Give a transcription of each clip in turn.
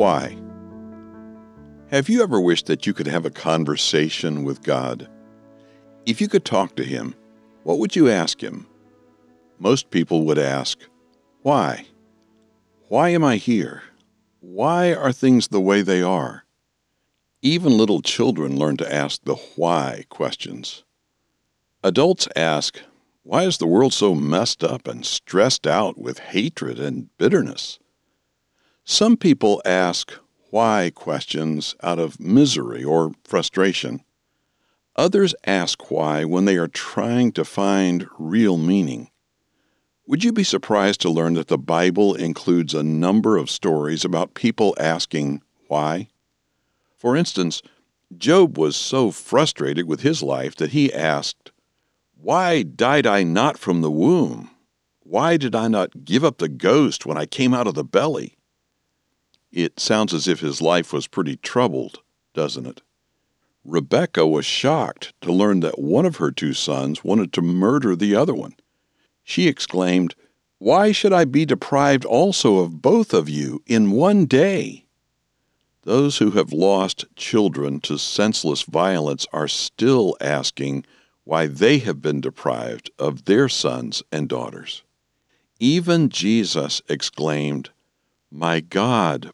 Why? Have you ever wished that you could have a conversation with God? If you could talk to Him, what would you ask Him? Most people would ask, why? Why am I here? Why are things the way they are? Even little children learn to ask the why questions. Adults ask, why is the world so messed up and stressed out with hatred and bitterness? Some people ask why questions out of misery or frustration. Others ask why when they are trying to find real meaning. Would you be surprised to learn that the Bible includes a number of stories about people asking why? For instance, Job was so frustrated with his life that he asked, "Why died I not from the womb? Why did I not give up the ghost when I came out of the belly?" It sounds as if his life was pretty troubled, doesn't it? Rebecca was shocked to learn that one of her two sons wanted to murder the other one. She exclaimed, "Why should I be deprived also of both of you in one day?" Those who have lost children to senseless violence are still asking why they have been deprived of their sons and daughters. Even Jesus exclaimed, my God,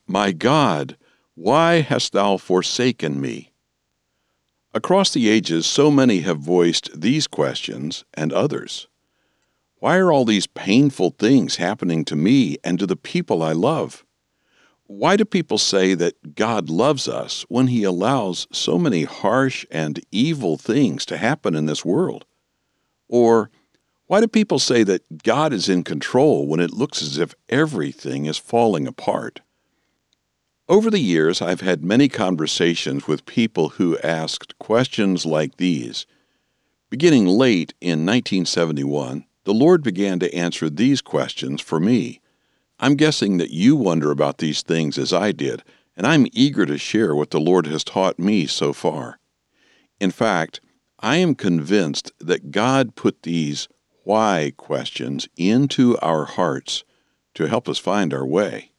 why hast thou forsaken me?" Across the ages, so many have voiced these questions and others. Why are all these painful things happening to me and to the people I love? Why do people say that God loves us when He allows so many harsh and evil things to happen in this world? Or, why do people say that God is in control when it looks as if everything is falling apart? Over the years, I've had many conversations with people who asked questions like these. Beginning late in 1971, the Lord began to answer these questions for me. I'm guessing that you wonder about these things as I did, and I'm eager to share what the Lord has taught me so far. In fact, I am convinced that God put these why questions into our hearts to help us find our way.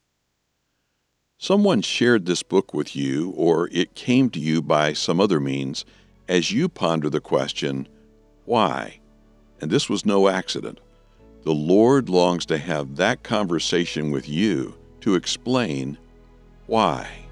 Someone shared this book with you, or it came to you by some other means, as you ponder the question, why? And this was no accident. The Lord longs to have that conversation with you to explain why.